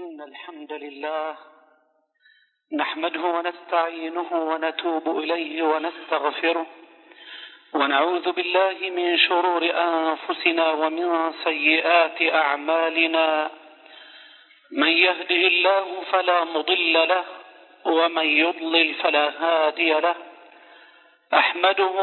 إن الحمد لله نحمده ونستعينه ونتوب إليه ونستغفره ونعوذ بالله من شرور أنفسنا ومن سيئات أعمالنا. من يهده الله فلا مضل له ومن يضلل فلا هادي له. أحمده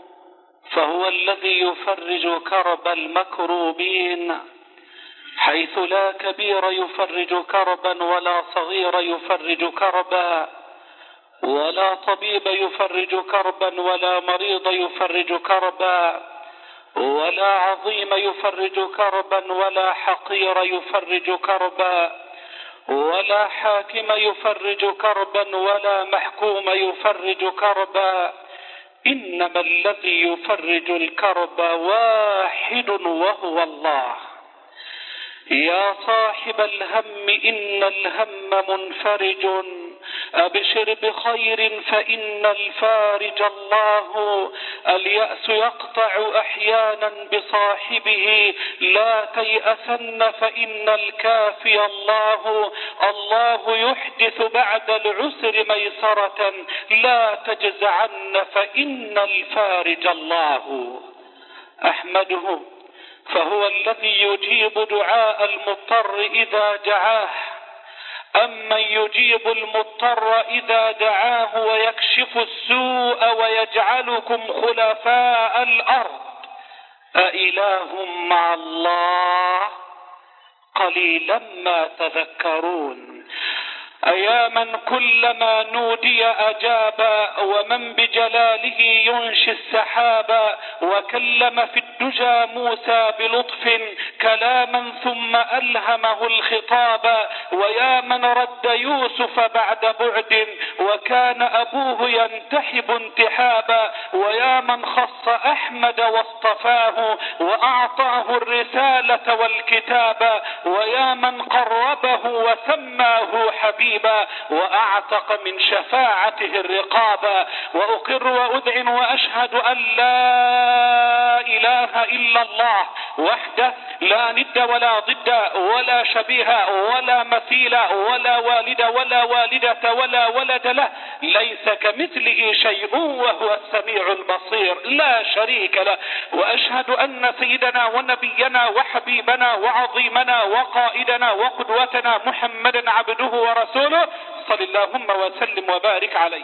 فهو الذي يفرج كرب المكروبين، حيث لا كبير يفرج كربا ولا صغير يفرج كربا، ولا طبيب يفرج كربا ولا مريض يفرج كربا، ولا عظيم يفرج كربا ولا حقير يفرج كربا، ولا حاكم يفرج كربا ولا محكوم يفرج كربا. إنما الذي يفرج الكرب واحد وهو الله. يا صاحب الهم إن الهم منفرج، أبشر بخير فإن الفارج الله. اليأس يقطع أحيانا بصاحبه، لا تيأسن فإن الكافي الله. الله يحدث بعد العسر ميسرة، لا تجزعن فإن الفارج الله. أحمده فهو الذي يجيب دعاء المضطر إذا دعاه. أمن يجيب المضطر إذا دعاه ويكشف السوء ويجعلكم خلفاء الأرض أإله مع الله قليلا ما تذكرون. أيا من كلما نودي أجاب، ومن بجلاله ينشي السحاب، وكلم في الدجى موسى بلطف كلاما ثم ألهمه الخطاب. ويا من رد يوسف بعد بعد وكان أبوه ينتحب انتحابا. ويا من خص أحمد واصطفاه وأعطاه الرسالة والكتاب. ويا من قربه وسماه حبيبا وأعتق من شفاعته الرقابا. وأقر وأذعن وأشهد أن لا إله إلا الله وحده لا ند ولا ضد ولا شبيه ولا مثيل ولا والد ولا والدة ولا ولد له، ليس كمثله شيء وهو السميع البصير لا شريك له. وأشهد أن سيدنا ونبينا وحبيبنا وعظيمنا وقائدنا وقدوتنا محمدا عبده ورسوله، صل اللهم وسلم وبارك عليه.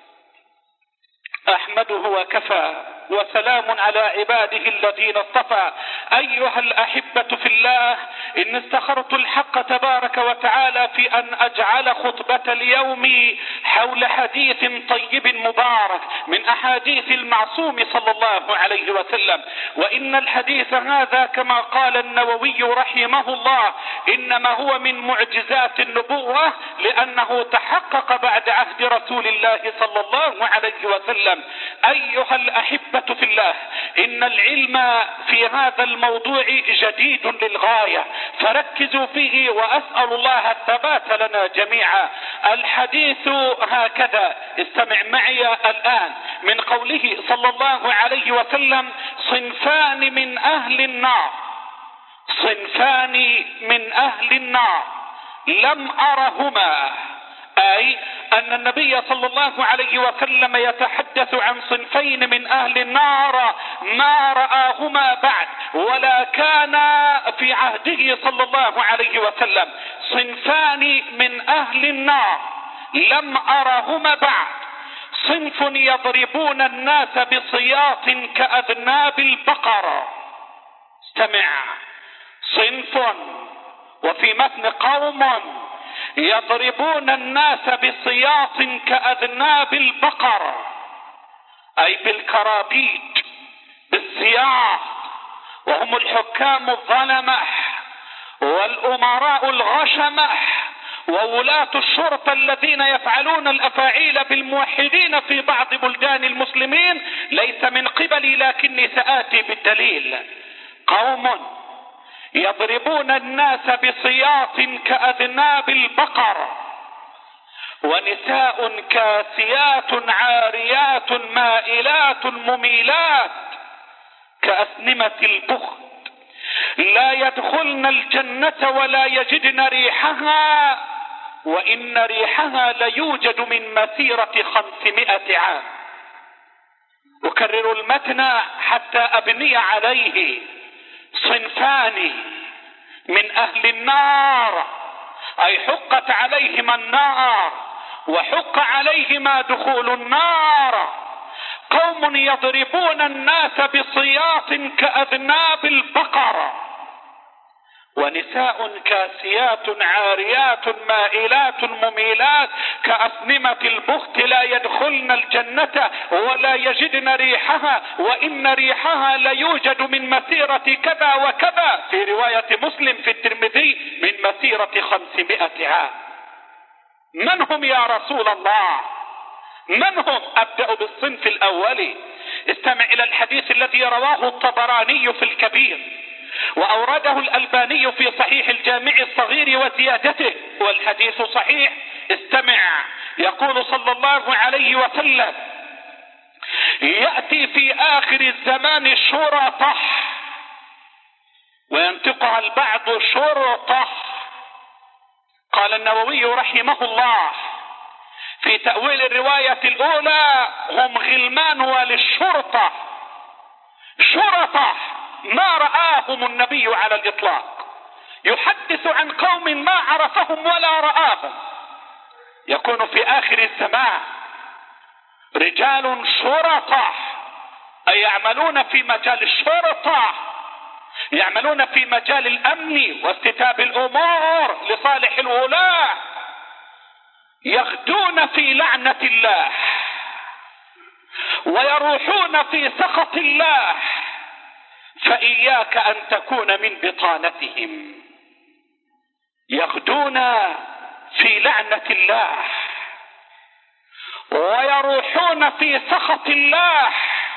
أحمده وكفى، وسلام على عباده الذين اصطفى. أيها الأحبة في الله، إن استخرت الحق تبارك وتعالى في أن أجعل خطبة اليوم حول حديث طيب مبارك من أحاديث المعصوم صلى الله عليه وسلم. وإن الحديث هذا كما قال النووي رحمه الله إنما هو من معجزات النبوة، لأنه تحقق بعد عهد رسول الله صلى الله عليه وسلم. أيها الأحبة في الله، إن العلم في هذا الموضوع جديد للغاية، فركزوا فيه وأسأل الله الثبات لنا جميعا. الحديث هكذا، استمع معي الآن من قوله صلى الله عليه وسلم: صنفان من أهل النار، صنفان من أهل النار لم أرهما. أي أن النبي صلى الله عليه وسلم يتحدث عن صنفين من أهل النار ما رآهما بعد ولا كان في عهده صلى الله عليه وسلم. صنفان من أهل النار لم أرهما بعد: صنف يضربون الناس بصياط كأذناب البقر. استمع: صنف، وفي متن قوم يضربون الناس بصياط كأذناب البقر، أي بالكرابيج بالسياط، وهم الحكام الظلمة والأمراء الغشمة وولاة الشرطة الذين يفعلون الأفاعيل بالموحدين في بعض بلدان المسلمين، ليس من قبلي لكني سآتي بالدليل. قوم يضربون الناس بصياط كأذناب البقر، ونساء كاسيات عاريات مائلات مميلات كأسنمة البخت. لا يدخلن الجنة ولا يجدن ريحها وإن ريحها ليوجد من مسيرة 500 عام. أكرر المتن حتى أبني عليه. صنفان من أهل النار، أي حقت عليهما النار وحق عليهما دخول النار. قوم يضربون الناس بصياط كأذناب البقر، ونساء كاسيات عاريات مائلات مميلات كأصنمة البخت لا يدخلن الجنة ولا يجدن ريحها وإن ريحها ليوجد من مسيرة كذا وكذا، في رواية مسلم في الترمذي من مسيرة 500 عام. من هم يا رسول الله؟ من هم؟ أبدأ بالصنف الأول. استمع إلى الحديث الذي رواه الطبراني في الكبير وأورده الألباني في صحيح الجامع الصغير وزيادته، والحديث صحيح. استمع. يقول صلى الله عليه وسلم: يأتي في آخر الزمان شرطة، وينطقها البعض شرطة. قال النووي رحمه الله في تأويل الرواية الأولى: هم غلمان وللشرطة. شرطة ما رآهم النبي على الإطلاق، يحدث عن قوم ما عرفهم ولا رآهم. يكون في آخر الزمان رجال شرطة، أي يعملون في مجال الشرطة، يعملون في مجال الأمن واستتاب الأمور لصالح الولاة، يغدون في لعنة الله ويروحون في سخط الله، فإياك أن تكون من بطانتهم. يغدون في لعنة الله ويروحون في سخط الله،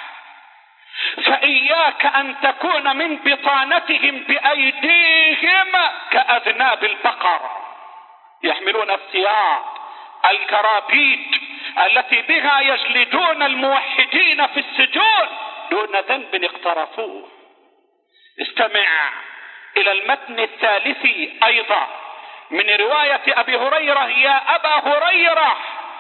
فإياك أن تكون من بطانتهم بأيديهم كأذناب البقر. يحملون السياط الكرابيت التي بها يجلدون الموحدين في السجون دون ذنب اقترفوه. استمع إلى المتن الثالث أيضا من رواية أبي هريرة: يا أبا هريرة،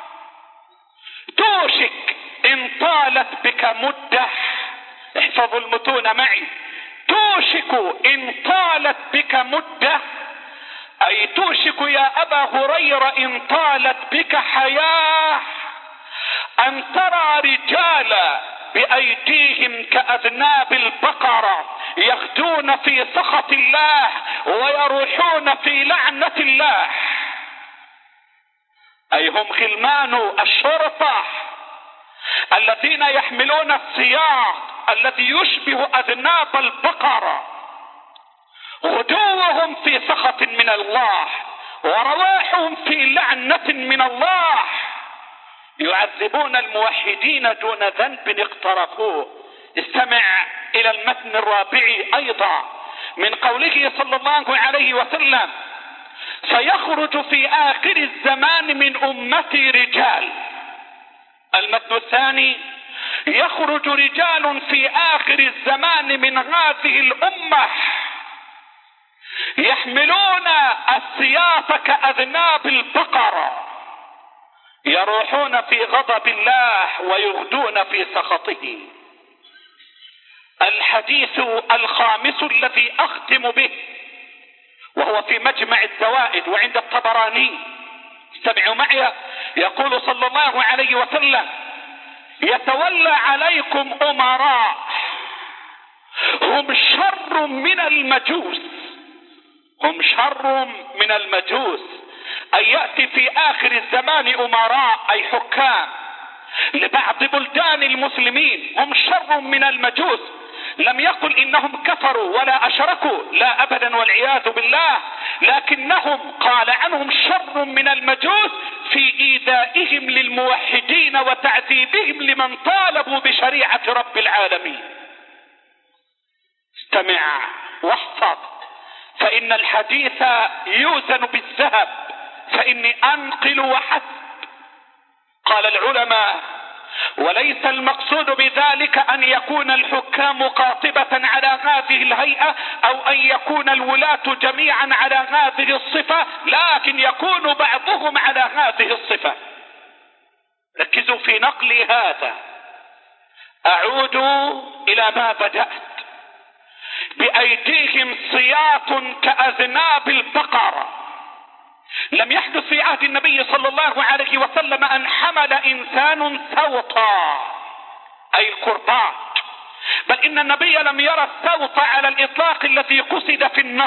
توشك إن طالت بك مدة. احفظوا المتون معي. توشك إن طالت بك مدة، أي توشك يا أبا هريرة إن طالت بك حياة أن ترى رجالا بأيديهم كأذناب البقرة يغدون في سخط الله ويروحون في لعنة الله، أي هم غلمان الشرطة الذين يحملون السياط الذي يشبه أذناب البقرة. غدوهم في سخط من الله ورواحهم في لعنة من الله، يعذبون الموحدين دون ذنب اقترفوه. استمع إلى المتن الرابع أيضا من قوله صلى الله عليه وسلم: سيخرج في آخر الزمان من أمتي رجال. المتن الثاني: يخرج رجال في آخر الزمان من هذه الأمة يحملون السياط كأذناب البقرة، يروحون في غضب الله ويغدون في سخطه. الحديث الخامس الذي أختم به وهو في مجمع الزوائد وعند الطبراني. استمعوا معي. يقول صلى الله عليه وسلم: يتولى عليكم أمراء هم شر من المجوس. هم شر من المجوس، أي يأتي في آخر الزمان أمراء أي حكام لبعض بلدان المسلمين هم شر من المجوس. لم يقل إنهم كفروا ولا أشركوا، لا أبدا والعياذ بالله، لكنهم قال عنهم شر من المجوس في إيذائهم للموحدين وتعذيبهم لمن طالبوا بشريعة رب العالمين. استمع واحفظ، فإن الحديث يوزن بالذهب فإني أنقل وحسب. قال العلماء: وليس المقصود بذلك أن يكون الحكام قاطبة على هذه الهيئة أو أن يكون الولاة جميعا على هذه الصفة، لكن يكون بعضهم على هذه الصفة. ركزوا في نقلي هذا. أعود إلى ما بدأت: بأيديهم صياط كأذناب البقر. لم يحدث في عهد النبي صلى الله عليه وسلم أن حمل إنسان سوطا أي الكرباج، بل إن النبي لم يرى السوط على الإطلاق الذي قصد في النص،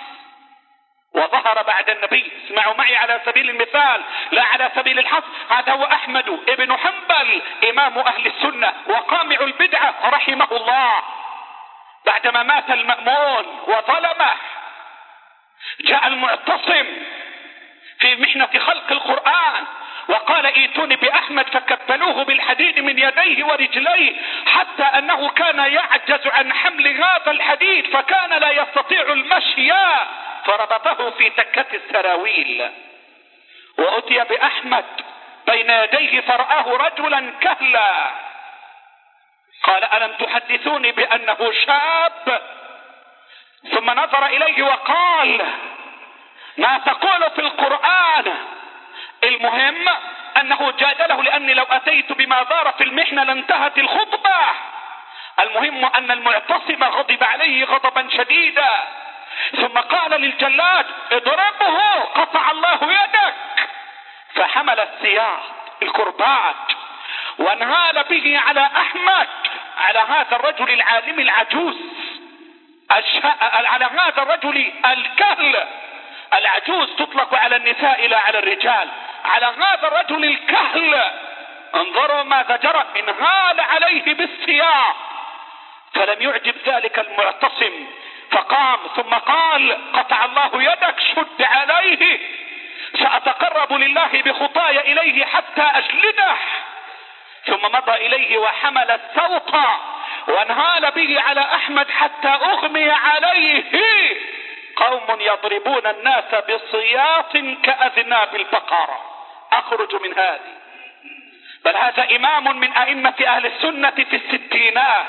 وظهر بعد النبي. اسمعوا معي على سبيل المثال لا على سبيل الحصر. هذا هو أحمد ابن حنبل إمام أهل السنة وقامع البدعة رحمه الله، بعدما مات المأمون وظلمه جاء المعتصم في محنة خلق القرآن وقال ائتوني بأحمد، فكبلوه بالحديد من يديه ورجليه حتى أنه كان يعجز عن حمل هذا الحديد فكان لا يستطيع المشي، فربطه في تكة السراويل. وأتي بأحمد بين يديه فرآه رجلا كهلا، قال ألم تحدثوني بأنه شاب؟ ثم نظر إليه وقال ما تقول في القرآن؟ المهم أنه جادله، لأني لو أتيت بما دار في المحنة لانتهت الخطبة. المهم أن المعتصم غضب عليه غضبا شديدا، ثم قال للجلاد اضربه قطع الله يدك، فحمل السياط الكرباج وانهال به على أحمد، على هذا الرجل العالم العجوز، على هذا الرجل الكهل. العجوز تطلق على النساء لا على الرجال. على هذا الرجل الكهل انظروا ماذا جرى، انهال عليه بالسياط. فلم يعجب ذلك المعتصم فقام ثم قال قطع الله يدك، شد عليه، سأتقرب لله بخطايا إليه حتى أجلده. ثم مضى إليه وحمل السوط وانهال به على أحمد حتى أغمي عليه. قوم يضربون الناس بصياط كأذناب البقرة. أخرج من هذه. بل هذا إمام من أئمة أهل السنة في الستينات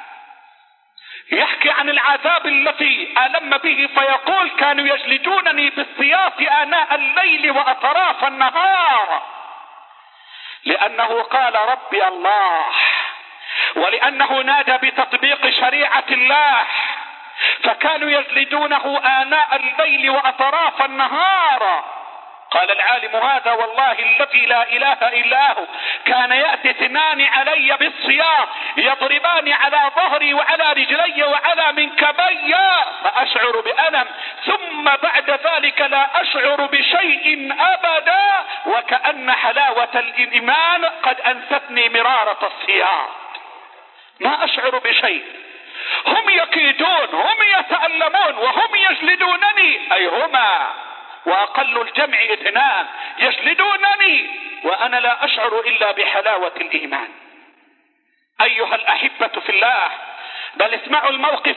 يحكي عن العذاب الذي ألم به فيقول كانوا يجلدونني بالسياط آناء الليل وأطراف النهار، لأنه قال ربي الله، ولأنه نادى بتطبيق شريعة الله، فكانوا يجلدونه آناء الليل وأطراف النهار. قال العالم هذا والله الذي لا إله إلا هو كان يأتي اثنان علي بالسياط يضربان على ظهري وعلى رجلي وعلى منكبي فأشعر بألم، ثم بعد ذلك لا أشعر بشيء أبدا، وكأن حلاوة الإيمان قد أنستني مرارة السياط، ما أشعر بشيء. هم يكيدون، هم يتألمون، وهم يجلدونني، أي هما وأقل الجمع اثنان يجلدونني وأنا لا أشعر إلا بحلاوة الإيمان. أيها الأحبة في الله، بل اسمعوا الموقف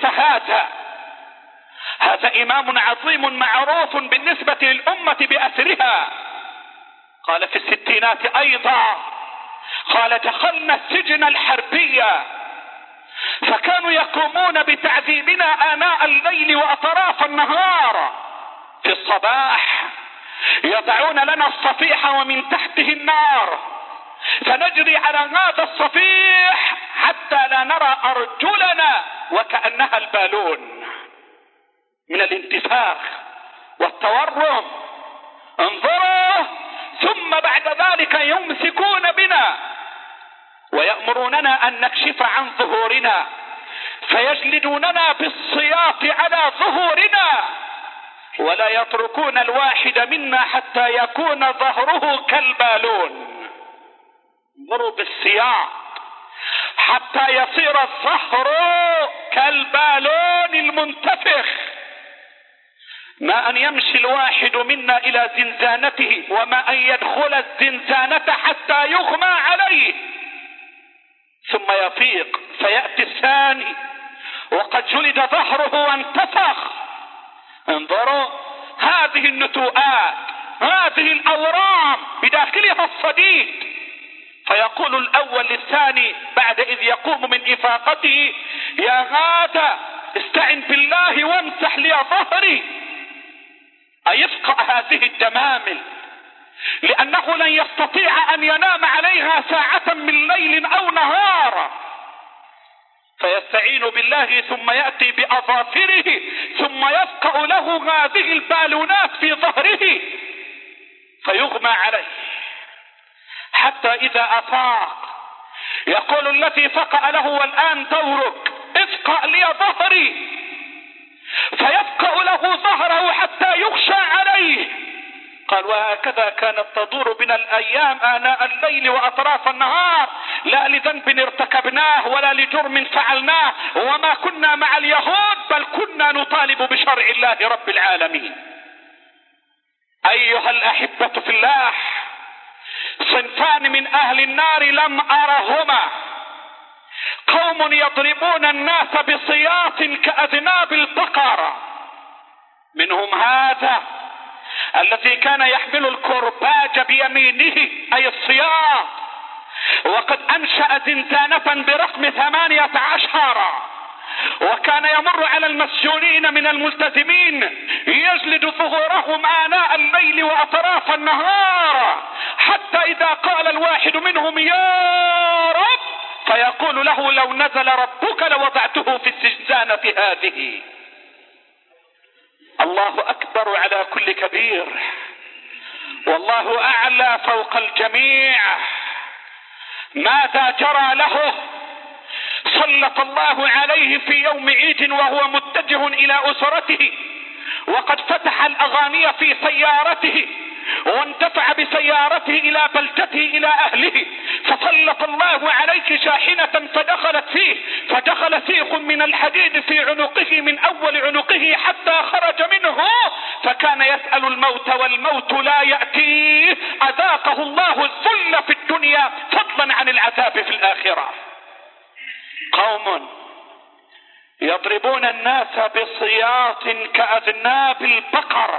هذا إمام عظيم معروف بالنسبة للأمة بأثرها. قال في الستينات أيضا، قال دخلنا السجن الحربية فكانوا يقومون بتعذيبنا آناء الليل وأطراف النهار. في الصباح يضعون لنا الصفيح ومن تحته النار، فنجري على هذا الصفيح حتى لا نرى أرجلنا وكأنها البالون من الانتفاخ والتورم. انظروا، ثم بعد ذلك يمسكون بنا ويأمروننا أن نكشف عن ظهورنا، فيجلدوننا بالسياط على ظهورنا، ولا يتركون الواحد منا حتى يكون ظهره كالبالون. انظروا بالسياط حتى يصير الظهر كالبالون المنتفخ. ما أن يمشي الواحد منا إلى زنزانته، وما أن يدخل الزنزانة حتى يغمى عليه ثم يفيق، فيأتي الثاني وقد جلد ظهره وانتفخ. انظروا هذه النتوءات، هذه الأورام بداخلها الصديد، فيقول الأول للثاني بعد إذ يقوم من إفاقته: يا هذا استعن بالله وامسح لي ظهري، أي افقأ هذه الدمامل، لأنه لن يستطيع أن ينام عليها ساعة من ليل أو نهار. فيستعين بالله ثم يأتي بأظافره ثم يفقأ له هذه البالونات في ظهره فيغمى عليه، حتى إذا أفاق يقول الذي فقأ له: والآن دورك، افقأ لي ظهري. فيفقأ له ظهره حتى يغشى عليه. قال: وهكذا كانت تدور بنا الأيام آناء الليل وأطراف النهار، لا لذنب ارتكبناه ولا لجرم فعلناه، وما كنا مع اليهود بل كنا نطالب بشرع الله رب العالمين. أيها الأحبة في الله، صنفان من أهل النار لم أرهما: قوم يضربون الناس بصياط كأذناب البقر، منهم هذا الذي كان يحمل الكرباج بيمينه أي الصياط، وقد أنشأ زنزانة برقم 18، وكان يمر على المسجونين من الملتزمين يجلد ظهورهم آناء الليل وأطراف النهار، حتى إذا قال الواحد منهم: يا رب، فيقول له: لو نزل ربك لوضعته في الزنزانة هذه. الله أكبر على كل كبير، والله أعلى فوق الجميع. ماذا جرى له؟ سلط الله عليه في يوم عيد وهو متجه إلى أسرته، وقد فتح الأغاني في سيارته واندفع بسيارته إلى بلدته إلى أهله، فسلط الله عليه شاحنة فدخلت فيه، فدخل سيخ من الحديد في عنقه من أول عنقه حتى خرج منه، فكان يسأل الموت والموت لا يأتيه. أذاقه الله الذل في الدنيا فضلا عن العذاب في الآخرة. قوم يضربون الناس بصياط كأذناب البقر،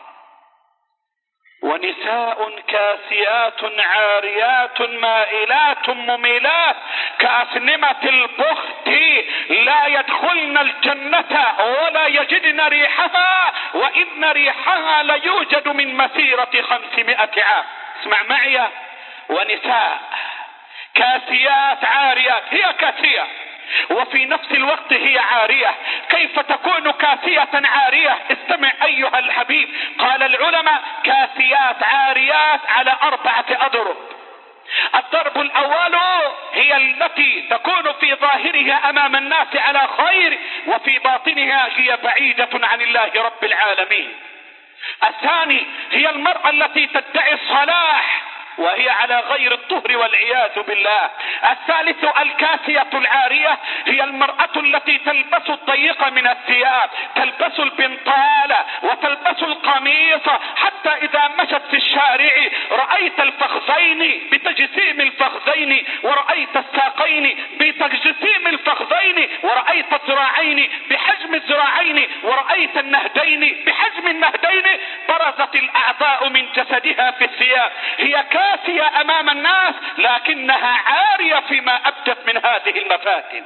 ونساء كاسيات عاريات مائلات مميلات كأسنمة البخت لا يدخلن الجنة ولا يجدن ريحها، وإن ريحها ليوجد من مسيرة 500 عام. اسمع معي: ونساء كاسيات عاريات، هي كاسية وفي نفس الوقت هي عارية. كيف تكون كاسية عارية؟ استمع أيها الحبيب. قال العلماء: كاسيات عاريات على 4 أضرب. الضرب الأول هي التي تكون في ظاهرها أمام الناس على خير، وفي باطنها هي بعيدة عن الله رب العالمين. الثاني هي المرأة التي تدعي الصلاح وهي على غير الطهر والعياذ بالله. الثالث الكاسية العارية، هي المرأة التي تلبس الضيق من الثياب، تلبس البنطال وتلبس القميص، حتى إذا مشت في الشارع رأيت الفخذين بتجسيم الفخذين، ورأيت الساقين بتجسيم الفخذين، ورأيت الذراعين بحجم الذراعين، ورأيت النهدين بحجم النهدين. برزت الأعضاء من جسدها في الثياب. هي كاسية أمام الناس لكنها عارية فيما أبدت من هذه المفاتن.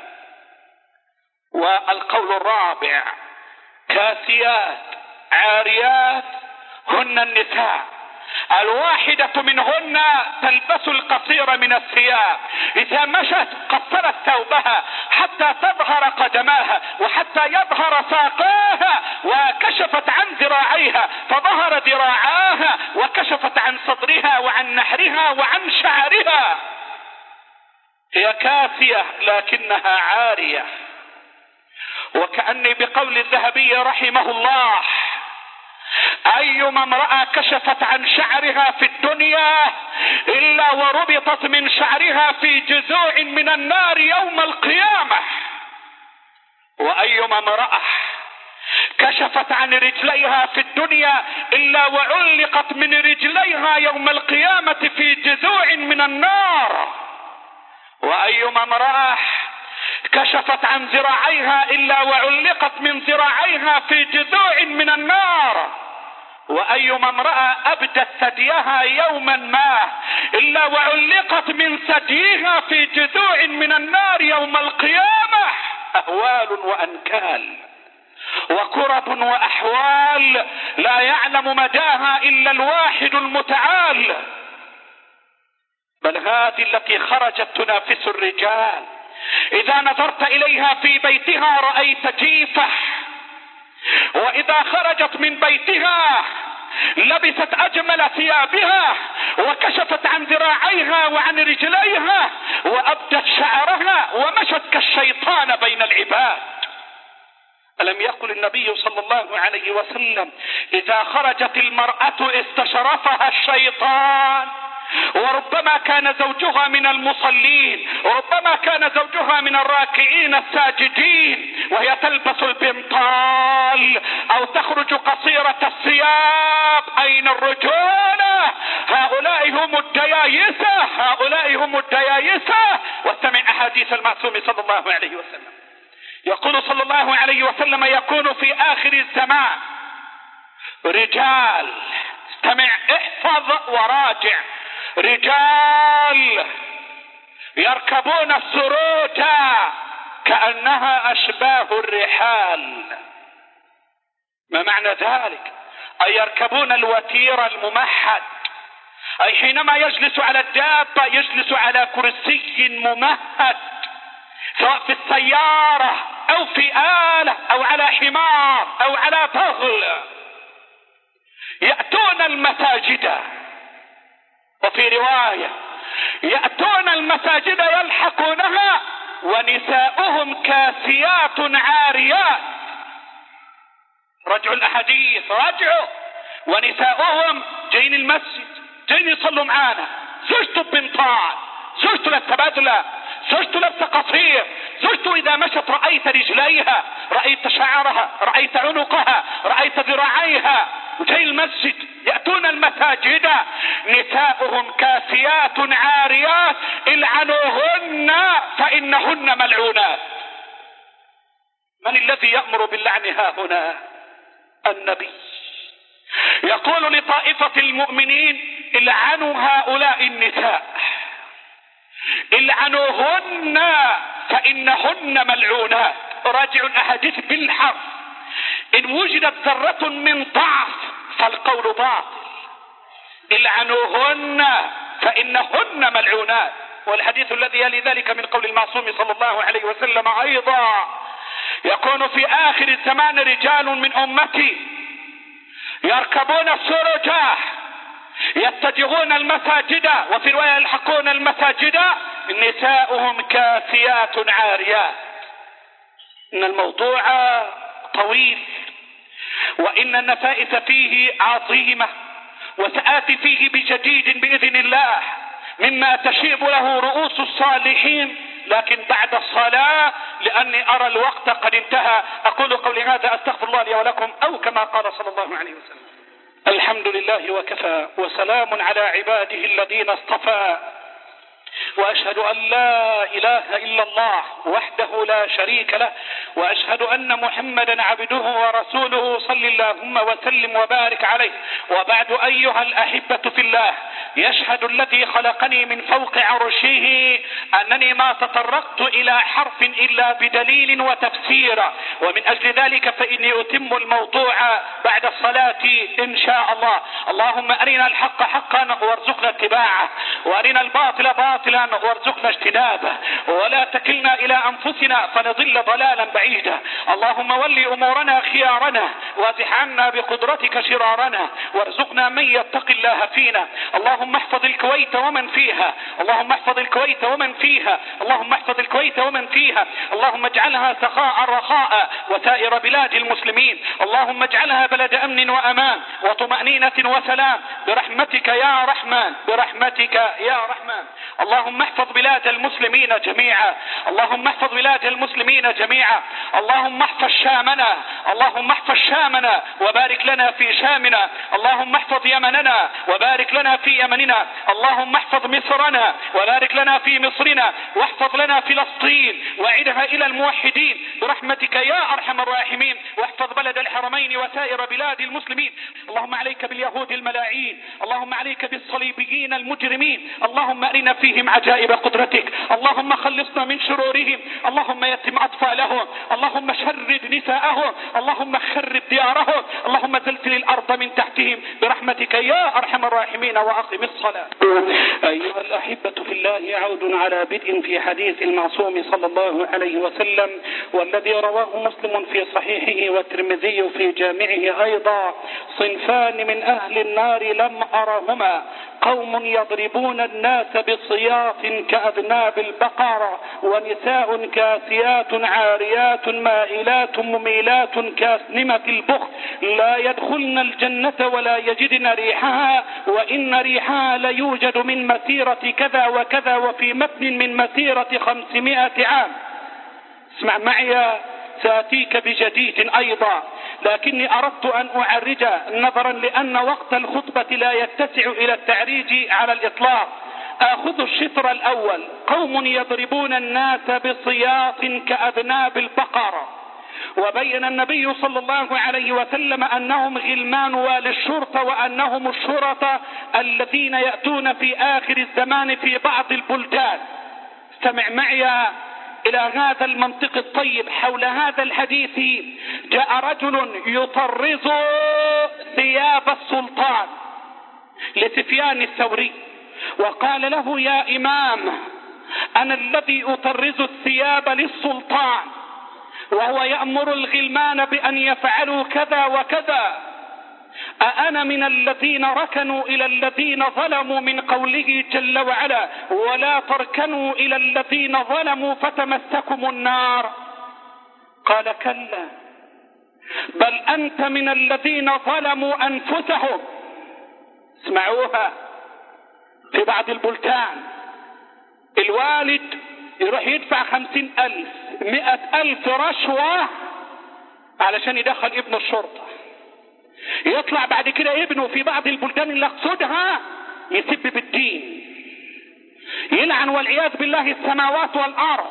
والقول الرابع: كاسيات عاريات هن النساء، الواحدة منهن تلبس القصير من الثياب، إذا مشت قصرت ثوبها حتى تظهر قدماها وحتى يظهر ساقاها، وكشفت عن ذراعيها فظهر ذراعاها، وكشفت عن صدرها وعن نحرها وعن شعرها. هي كاسية لكنها عارية. وكأني بقول الذهبي رحمه الله: أيما امرأة كشفت عن شعرها في الدنيا إلا وربطت من شعرها في جذوع من النار يوم القيامة. وأيما امرأة كشفت عن رجليها في الدنيا إلا وعلقت من رجليها يوم القيامة في جذوع من النار. وأيما امرأة كشفت عن ذراعيها إلا وعلقت من ذراعيها في جذوع من النار. وأيما امرأة أبدت ثديها يوما ما إلا وعلقت من ثديها في جذوع من النار يوم القيامة أهوال وأنكال وكرب وأحوال لا يعلم مداها إلا الواحد المتعال. بل هذه التي خرجت تنافس الرجال، إذا نظرت إليها في بيتها رأيت جيفة، وإذا خرجت من بيتها لبست أجمل ثيابها وكشفت عن ذراعيها وعن رجليها وأبدت شعرها ومشت كالشيطان بين العباد. ألم يقل النبي صلى الله عليه وسلم إذا خرجت المرأة استشرفها الشيطان؟ وربما كان زوجها من المصلين، وربما كان زوجها من الراكعين الساجدين، وهي تلبس البنطال أو تخرج قصيرة الثياب. أين الرجولة؟ هؤلاء هم الديايسة، هؤلاء هم الديايسة. واستمع أحاديث المعصوم صلى الله عليه وسلم، يقول صلى الله عليه وسلم يكون في آخر الزمان رجال، استمع احفظ وراجع، رجال يركبون السروج كأنها أشباه الرحال. ما معنى ذلك؟ أي يركبون الوتير الممهد، أي حينما يجلس على الدابة يجلس على كرسي ممهد، سواء في السيارة أو في آلة أو على حمار أو على بغل. يأتون المساجد، وفي رواية يأتون المساجد يلحقونها ونساؤهم كاسيات عاريات. رجعوا الأحاديث، رجعوا. ونساؤهم جايين المسجد، جايين يصلوا معانا، زوجته ببنطال، زوجته لابسه بدله، زوجته لابسه قصير، زوجته إذا مشت رأيت رجليها، رأيت شعرها، رأيت عنقها، رأيت ذراعيها. وجاي المسجد، يأتون المساجد نساؤهم كاسيات عاريات العنوهن فإنهن ملعونات. من الذي يأمر باللعن ها هنا؟ النبي يقول لطائفة المؤمنين العنوا هؤلاء النساء، العنوهن فإنهن ملعونات. راجعوا الأحاديث بالحرف، إن وجدت ذرة من ضعف فالقول باطل. العنوهن فإنهن ملعونات. والحديث الذي يلي ذلك من قول المعصوم صلى الله عليه وسلم أيضا، يكون في آخر الزمان رجال من أمتي يركبون السرج يتجهون المساجد، وفي رواية يلحقون المساجد نساؤهم كاسيات عاريات. إن الموضوع طويل، وإن النفائس فيه عظيمة، وسآتي فيه بجديد بإذن الله مما تشيب له رؤوس الصالحين، لكن بعد الصلاة لأني أرى الوقت قد انتهى. أقول قولي هذا، أستغفر الله لي ولكم، أو كما قال صلى الله عليه وسلم: الحمد لله وكفى، وسلام على عباده الذين اصطفى، وأشهد أن لا إله إلا الله وحده لا شريك له، وأشهد أن محمدا عبده ورسوله، صل اللهم وسلم وبارك عليه. وبعد أيها الأحبة في الله، يشهد الذي خلقني من فوق عرشه أنني ما تطرقت إلى حرف إلا بدليل وتفسير، ومن أجل ذلك فإني أتم الموضوع بعد الصلاة إن شاء الله. اللهم أرنا الحق حقا وارزقنا اتباعه، وأرنا الباطل باطلا وارزقنا اجتنابه، ولا تكلنا إلى أنفسنا فنضل ضلالا بعيدا. اللهم ولي أمورنا خيارنا، وازح عنا بقدرتك شرارنا، وارزقنا من يتقي الله فينا. اللهم احفظ الكويت ومن فيها، اللهم احفظ الكويت ومن فيها، اللهم احفظ الكويت ومن فيها. اللهم اجعلها سخاء رخاء وسائر بلاد المسلمين. اللهم اجعلها بلد أمن وأمان وطمأنينة وسلام برحمتك يا رحمن، برحمتك يا رحمن. اللهم احفظ بلاد المسلمين جميعا، اللهم احفظ بلاد المسلمين جميعا. اللهم احفظ شامنا، اللهم احفظ شامنا وبارك لنا في شامنا. اللهم احفظ يمننا وبارك لنا في يمننا. يمننا. اللهم احفظ مصرنا وبارك لنا في مصرنا، واحفظ لنا فلسطين واعدها الى الموحدين برحمتك يا ارحم الراحمين، واحفظ بلد الحرمين وسائر بلاد المسلمين. اللهم عليك باليهود الملاعين، اللهم عليك بالصليبيين المجرمين، اللهم ارنا فيهم عجائب قدرتك، اللهم خلصنا من شرورهم، اللهم يتم اطفالهم، اللهم شرد نساءهم، اللهم خرب ديارهم، اللهم زلزل الارض من تحتهم برحمتك يا ارحم الراحمين، واقم الصلاة. ايها الاحبة في الله، عود على بدء في حديث المعصوم صلى الله عليه وسلم، والذي رواه مسلم في صحيحه والترمذي في جامعه ايضا: صنفان من اهل النار لم ارهما، قوم يضربون الناس بصياط كأذناب البقر، ونساء كاسيات عاريات مائلات مميلات كاسنمة البخت، لا يدخلن الجنة ولا يجدن ريحها، وإن ريحها ليوجد من مسيرة كذا وكذا، وفي متن من مسيرة 500 عام. اسمع معي، سأتيك بجديد أيضا، لكني أردت أن أعرج نظرا لأن وقت الخطبة لا يتسع إلى التعريج على الإطلاق. آخذ الشطر الأول: قوم يضربون الناس بصياط كأذناب البقر. وبين النبي صلى الله عليه وسلم أنهم غلمان والي الشرطة، وأنهم الشرطة الذين يأتون في آخر الزمان في بعض البلدان. استمع معي إلى هذا المنطق الطيب. حول هذا الحديث جاء رجل يطرز ثياب السلطان لسفيان الثوري، وقال له: يا إمام، أنا الذي أطرز الثياب للسلطان، وهو يأمر الغلمان بأن يفعلوا كذا وكذا، أأنا من الذين ركنوا إلى الذين ظلموا من قوله جل وعلا: ولا تركنوا إلى الذين ظلموا فتمسكم النار؟ قال: كلا، بل أنت من الذين ظلموا أنفسهم. اسمعوها. في بعض البلدان الوالد يروح يدفع 50,000 100,000 رشوة علشان يدخل ابنه الشرطة، يطلع بعد كده ابنه في بعض البلدان اللي اقصدها يسب بالدين، يلعن والعياذ بالله السماوات والارض،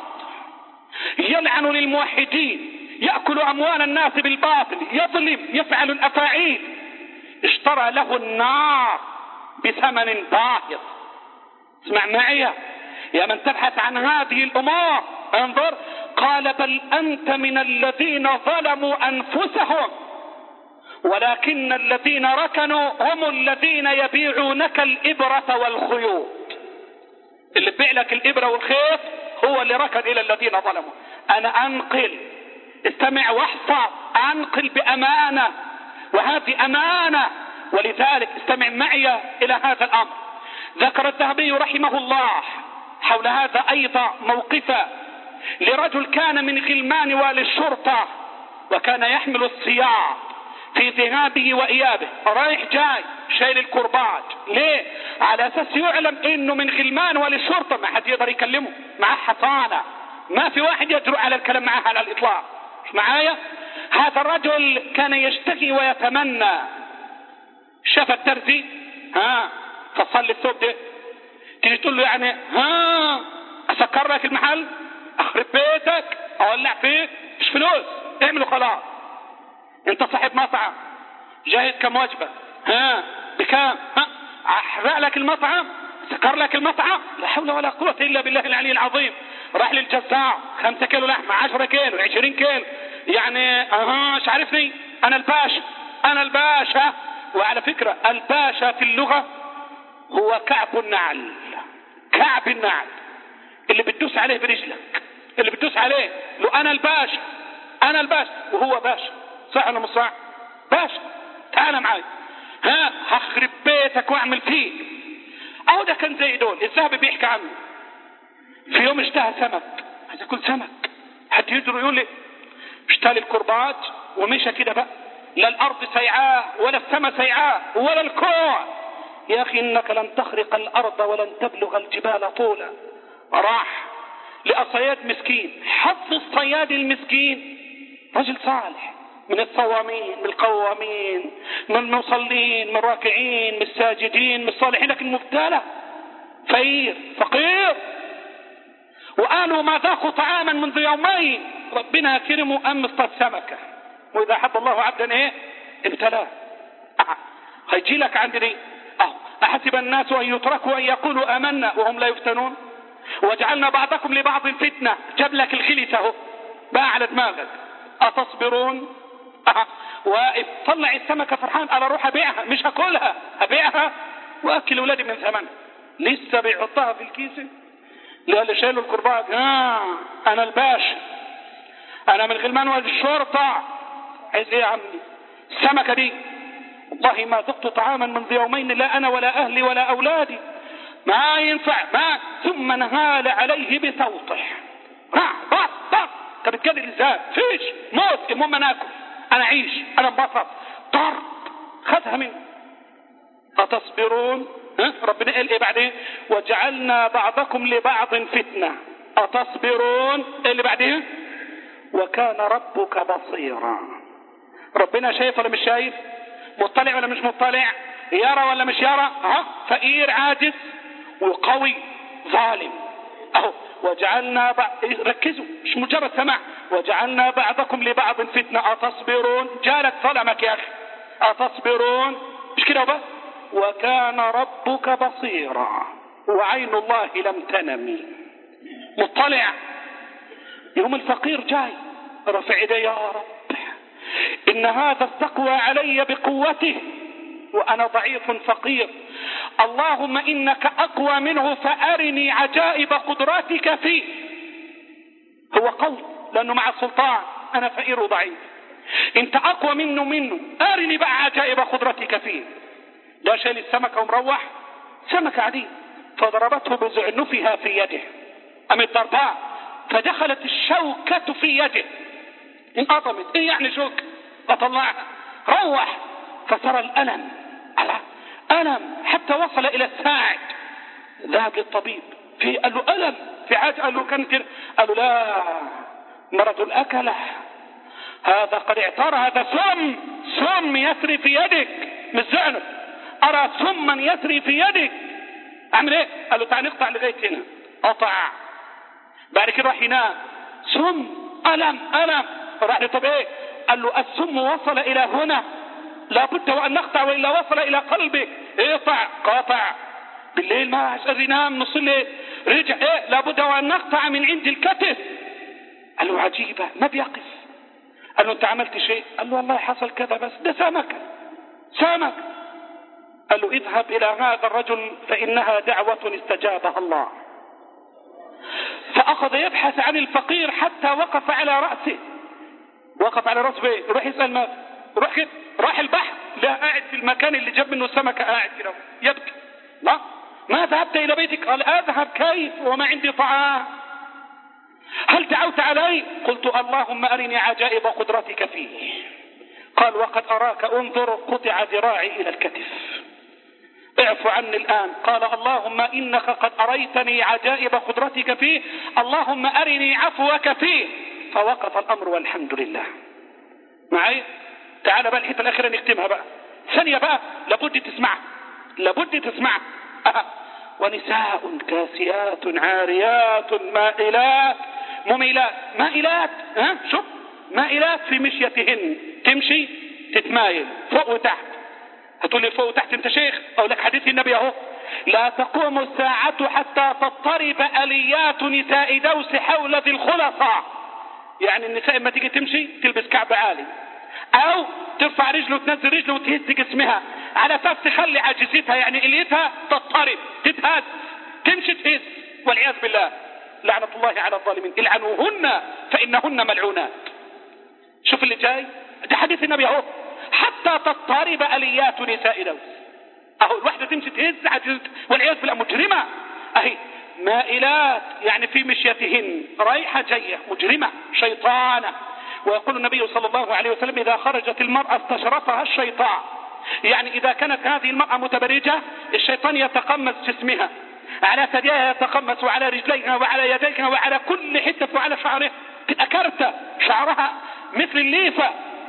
يلعن للموحدين، يأكل اموال الناس بالباطل، يظلم، يفعل الافاعيل. اشترى له النار بثمن باهظ. اسمع معي يا من تبحث عن هذه الامور، انظر. قال: بل انت من الذين ظلموا انفسهم، ولكن الذين ركنوا هم الذين يبيعونك الإبرة والخيوط. اللي بيع لك الإبرة والخيط هو اللي ركن إلى الذين ظلموا. أنا أنقل، استمع واحفظ، أنقل بأمانة، وهذه أمانة. ولذلك استمع معي إلى هذا الأمر. ذكر الذهبي رحمه الله حول هذا أيضا موقفا لرجل كان من غلمان والي الشرطة، وكان يحمل السياط في ذهابه وإيابه، رايح جاي شايل الكرباج. ليه؟ على أساس يعلم إنه من غلمان والي الشرطة، ما حد يقدر يكلمه، معه حصانة، ما في واحد يجرؤ على الكلام معه على الإطلاق. مش معايا؟ هذا الرجل كان يشتكي ويتمنى. شاف الترزي، فصل لي الثوب ده، تيجي تقول له يعني أسكر لك المحل، أخرب بيتك، أولع فيك، مش فلوس، اعمله خلاص. انت صاحب مطعم، جاهز كم وجبة، بكام، احرق لك المطعم، سكر لك المطعم، لا حول ولا قوة الا بالله العلي العظيم. راح للجزار، 5 كيلو لحمة، 10 كيلو، 20 كيلو، يعني مش عارفني، انا الباشا، انا الباشا. وعلى فكرة الباشا في اللغة هو كعب النعل، كعب النعل اللي بتدوس عليه برجلك، اللي بتدوس عليه، لو انا الباشا، انا الباشا، وهو باشا. صح ولا مش صح؟ باشا، تعال معاي، هخرب بيتك واعمل فيك. اهو ده كان زي دول. الذهبي بيحكي عنه في يوم اشتهى سمك، عايز ياكل سمك، حد يدري يقول لي اشتري الكرباج ومشى كده بقى، لا الارض سيعاه ولا السماء سيعاه ولا الكوع. يا اخي انك لن تخرق الارض ولن تبلغ الجبال طولا. راح لقى صياد مسكين، حظ الصياد المسكين رجل صالح، من الصوامين، من القوامين، من المصلين، من الراكعين، من الساجدين، من الصالحين، لكن مبتلى فقير. وقالوا ما ذاقوا طعاما منذ يومين، ربنا كرموا أم اصطاد سمكة، وإذا حب الله عبدا ابتلاه. هيجي لك عندي أحسب الناس أن يتركوا أن يقولوا آمنا وهم لا يفتنون وجعلنا بعضكم لبعض فتنة. جاب لك الخلية اهو بقى على دماغك، أتصبرون؟ واقف طلع السمكة فرحان، أنا أروح أبيعها، مش هاكلها، أبيعها وأكل ولادي من ثمنها. لسه بيحطها في الكيسة. لا اللي شايله الكرباج، أنا الباشا، أنا من غلمان والشرطة. عايز إيه يا عمي؟ السمكة دي والله ما ذقت طعاما منذ يومين، لا أنا ولا أهلي ولا أولادي، ما ينفع. ما ثم نهال عليه بسوطه، طب بتجادل ازاي؟ فيش موت، المهم انا اكل، انا اعيش، انا انبسط. ضرب خدها منه. اتصبرون؟ ربنا قال ايه بعدين؟ وجعلنا بعضكم لبعض فتنة. اتصبرون؟ ايه اللي بعدين؟ وكان ربك بصيرا. ربنا شايف ولا مش شايف؟ مطلع ولا مش مطلع؟ يرى ولا مش يرى؟ فقير عاجز وقوي ظالم اهو. وجعلنا ركزوا مش مجرد سمع، وجعلنا بعضكم لبعض فتنة. اتصبرون؟ جالك ظلمك يا اخي، اتصبرون؟ مش كده بس. وكان ربك بصيرا، وعين الله لم تنم، مطلع. يوم الفقير جاي رفع يديه، يا رب ان هذا استقوى علي بقوته وانا ضعيف فقير، اللهم انك اقوى منه فارني عجائب قدراتك فيه. هو قوي لانه مع السلطان، انا فقير وضعيف، انت اقوى منه، ارني بقى عجائب قدرتك فيه. ده شايل السمكه ومروح، سمكه عاديه، فضربته بزعنفها في يده، قامت ضرباه فدخلت الشوكه في يده، انقطمت. ايه يعني شوك؟ اطلعها، روح فصار الالم ألم حتى وصل إلى الساعد. ذهب للطبيب، قال له ألم في حاجة؟ قال له كان كده. قال له لا، مرض الأكلة، هذا قد اعترى، هذا سم يسري في يدك، مش زعنف، أرى سما يسري في يدك. أعمل إيه؟ قال له تعال نقطع لغاية هنا. قطع، بعد كده راح ينام، سم، ألم. راح للطبيب، إيه؟ قال له السم وصل إلى هنا، لابد وأن نقطع وإلا وصل إلى قلبك. اقطع، قاطع بالليل ما عشان ينام نص الليل، رجع لابد وأن نقطع من عند الكتف. قال له عجيبة، ما بيقف. قال له أنت عملت شيء؟ قال له والله حصل كذا، بس ده سمك. قال له اذهب إلى هذا الرجل فإنها دعوة استجابها الله. فأخذ يبحث عن الفقير حتى وقف على رأسه. يروح يسأل ماذا؟ يروح كده، راح البحر، لا قاعد في المكان اللي جاب منه السمكة، قاعد كده يبكي. لا، ما ذهبت إلى بيتك؟ قال أذهب كيف وما عندي طعام؟ هل دعوت علي؟ قلت اللهم أرني عجائب قدرتك فيه. قال وقد أراك، انظر، قطع ذراعي إلى الكتف، اعفو عني الآن. قال اللهم إنك قد أريتني عجائب قدرتك فيه، اللهم أرني عفوك فيه. فوقف الأمر والحمد لله. معي؟ تعال بقى الحته الاخيره نختمها بقى، ثانيه بقى لابد تسمع. ونساء كاسيات عاريات مائلات مميلات. شوف، مائلات في مشيتهن، تمشي تتمايل فوق وتحت. هتقول لي فوق وتحت انت شيخ؟ اقول لك حديث النبي اهو، لا تقوم الساعه حتى تضطرب اليات نساء دوس حول ذي الخلصه. يعني النساء لما تيجي تمشي تلبس كعب عالي، او ترفع رجله وتنزل رجله وتهز جسمها على اساس تخلي عاجزتها، يعني اليتها تضطرب تتهز، تمشي تهز، والعياذ بالله. لعنة الله على الظالمين، العنوهن فإنهن ملعونات. شوف اللي جاي، ده حديث النبي اهو، حتى تضطرب اليات نساء دوس. اهو الواحدة تمشي تهز عاجزتها والعياذ بالله، مجرمة اهي. مائلات يعني في مشيتهن رايحة جاية، مجرمة شيطانة. ويقول النبي صلى الله عليه وسلم إذا خرجت المرأة استشرفها الشيطان، يعني إذا كانت هذه المرأة متبرجة الشيطان يتقمص جسمها، على ثديها يتقمص، وعلى رجليها وعلى يديها وعلى كل حتة، وعلى شعرها، أكرت شعرها مثل الليفة،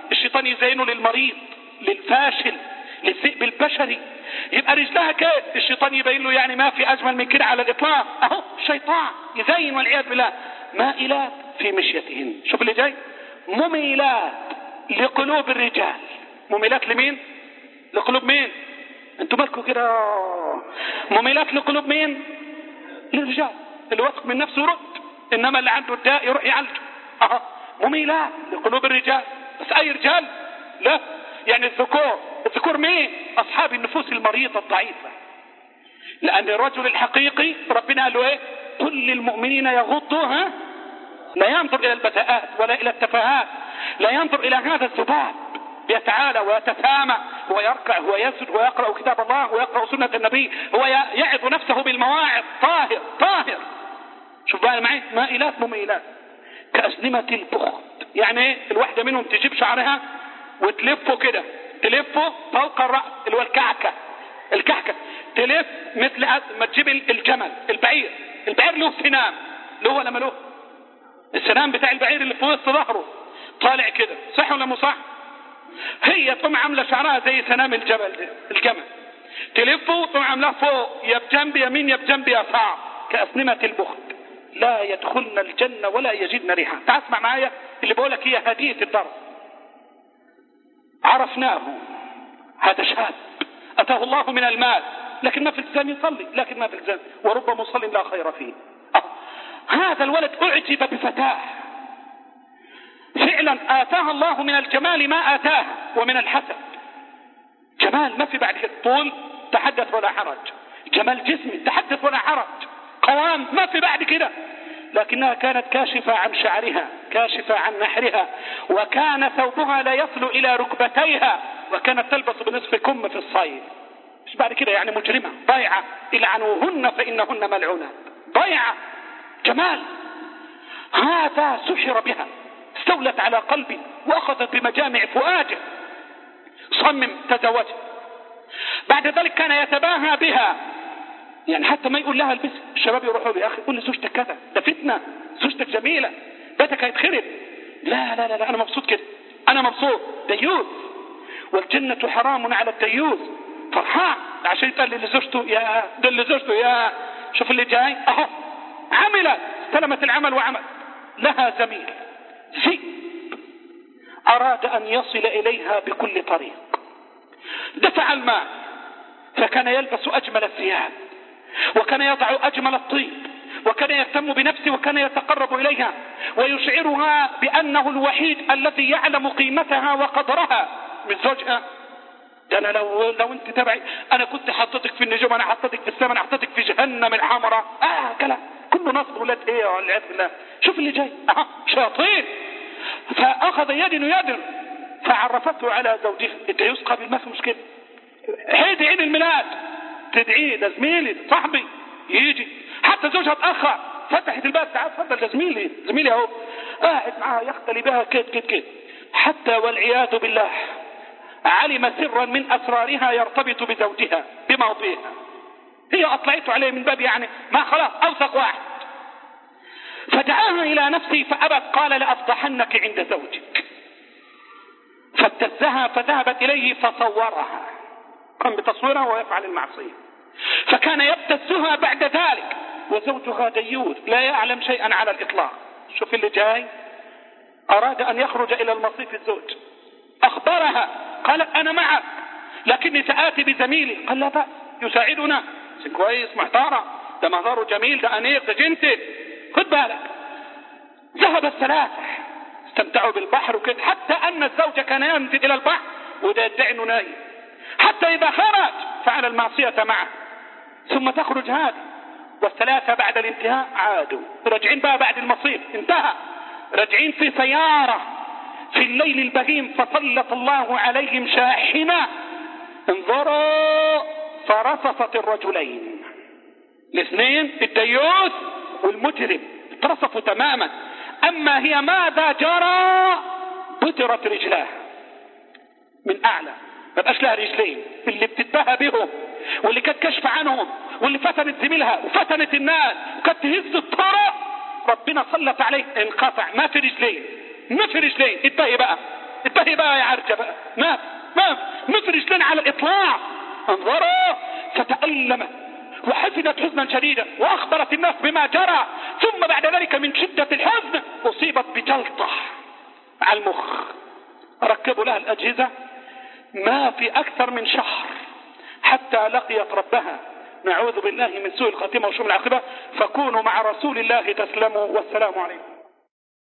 الشيطان يزينه للمريض، للفاشل، للذئب البشري. يبقى رجلها كيف الشيطان يبين له يعني ما في اجمل من كده على الاطلاق. اهو الشيطان يزين والعياذ بالله. مائلات في مشيتهن. شوف اللي جاي، مميلات لقلوب الرجال. مميلات لمين؟ لقلوب مين؟ انتوا مالكوا كده؟ مميلات لقلوب مين؟ للرجال. اللي واثق من نفسه يرد، انما اللي عنده الداء يروح يعالجه. اهو مميلات لقلوب الرجال. بس اي رجال؟ لا، يعني الذكور مين؟ اصحاب النفوس المريضة الضعيفة. لان الرجل الحقيقي ربنا قال له ايه؟ قل للمؤمنين يغضوا، لا ينظر الى البذاءات ولا الى التفاهات، لا ينظر الى هذا الذباب، يتعالى ويتسامى ويركع ويسجد ويقرأ كتاب الله ويقرأ سنة النبي، هو يعظ نفسه بالمواعظ. طاهر طاهر. شوف بقى معي، مائلات مميلات كأسنمة البخت. يعني ايه؟ الواحدة منهم تجيب شعرها وتلفه كده، تلفه فوق الرأس اللي هو الكعكة، تلف مثل ما تجيب الجمل، البعير له سنام، له ولا ملوه؟ السنام بتاع البعير اللي في وسط ظهره طالع كده، صح ولا مو صح؟ هي تقوم عامله شعرها زي سنام الجمل، تلفه تقوم عاملاه فوق، يا بجنب يمين يا بجنب يسار، كأسنمة البخت. لا يدخلن الجنة ولا يجدن ريحها. تعال اسمع معايا اللي بقولك هي هدية الدرس. عرفناه، هذا شاب أتاه الله من المال لكن ما في التزام يصلي، لكن ما في التزام، ورب مصل لا خير فيه. هذا الولد أعجب بفتاة فعلا آتاها الله من الجمال ما آتاها، ومن الحسن جمال ما في بعد كده، طول تحدث ولا حرج، جمال جسم تحدث ولا حرج، قوام ما في بعد كده. لكنها كانت كاشفة عن شعرها، كاشفة عن نحرها، وكان ثوبها لا يصل إلى ركبتيها، وكانت تلبس بنصف كم في الصيف. مش بعد كده يعني مجرمة ضيعة، العنوهن فإنهن ملعونات. ضيعة، جمال. هذا سحر بها، استولت على قلبي وأخذت بمجامع فؤاده، صمم تزوجها. بعد ذلك كان يتباهى بها، يعني حتى ما يقول لها البس، الشباب يروحوا له يا اخي قول لي زوجتك كذا، ده فتنه، زوجتك جميله، بيتك هيتخرب. لا لا لا, لا انا مبسوط كده، انا مبسوط. ديوث، والجنه حرام على الديوث. فرحان عشان يقال لزوجته يا ده، اللي زوجته يا. شوف اللي جاي اهو، عملت، استلمت العمل وعمل. لها زميل ذئب اراد ان يصل اليها بكل طريق، دفع الماء، فكان يلبس اجمل الثياب، وكان يضع اجمل الطيب، وكان يهتم بنفسه، وكان يتقرب اليها ويشعرها بانه الوحيد الذي يعلم قيمتها وقدرها من زوجها. ده انا لو انت تبعي انا كنت حطيتك في النجوم، انا حطيتك في السماء، انا حطيتك في جهنم الحمراء. كلام كله نصب ولاد ايه والعياذ بالله. شوف اللي جاي شياطين. فاخذ يد فعرفته على زوجها. انت يسقى بالماء في مشكله، هيدي عيد الميلاد تدعيه، ده زميلي ده صاحبي يجي. حتى زوجها اتاخر، فتحت الباب، تعال تفضل، ده زميلي اهو، قاعد معها يختلي بها كيف حتى والعياذ بالله علم سرا من اسرارها يرتبط بزوجها بماضيها. هي اطلعته عليه من باب يعني ما خلاص اوثق واحد. فدعاها الى نفسه فابت، قال لافضحنك عند زوجك. فابتزها فذهبت اليه فصورها، قام بتصويرها ويفعل المعصيه. فكان يبتزها بعد ذلك، وزوجها ديوث لا يعلم شيئا على الاطلاق. شوف اللي جاي، اراد ان يخرج الى المصيف الزوج، اخبرها، قالت انا معك لكني سآتي بزميلي. قال لا بأس، يساعدنا، كويس محترم، ده مظهره جميل، ده انيق، ده جنتل، خد بالك. ذهب الثلاثة استمتعوا بالبحر وكده، حتى ان الزوج كان ينزل الى البحر وده يدعي انه نايم، حتى اذا خرج فعل المعصية معه. ثم تخرج هذه، والثلاثة بعد الانتهاء عادوا، راجعين بقى بعد المصيف انتهى، راجعين في سيارة في الليل البهيم، فسلط الله عليهم شاحنة، انظروا، فرصفت الرجلين الاثنين، الديوث والمجرم، اترصفوا تماما. اما هي ماذا جرى؟ بترت رجلاه من اعلى، ما بقاش لها رجلين، اللي بتتباهى بهم واللي كانت كشف عنهم واللي فتنت زميلها وفتنت الناس وكانت تهز الطرق، ربنا سلط عليه، انقطع، ما في رجلين. اتباهي بقى، انتهي بقى يا عرجة بقى، ما نفرش لنا على الاطلاع. انظروا، فتألمت وحزنت حزنا شديدا واخبرت الناس بما جرى، ثم بعد ذلك من شدة الحزن اصيبت بجلطة على المخ، ركبوا لها الاجهزة ما في اكثر من شهر حتى لقيت ربها. نعوذ بالله من سوء الخاتمة وشؤم العاقبة. فكونوا مع رسول الله تسلموا، والسلام عليكم.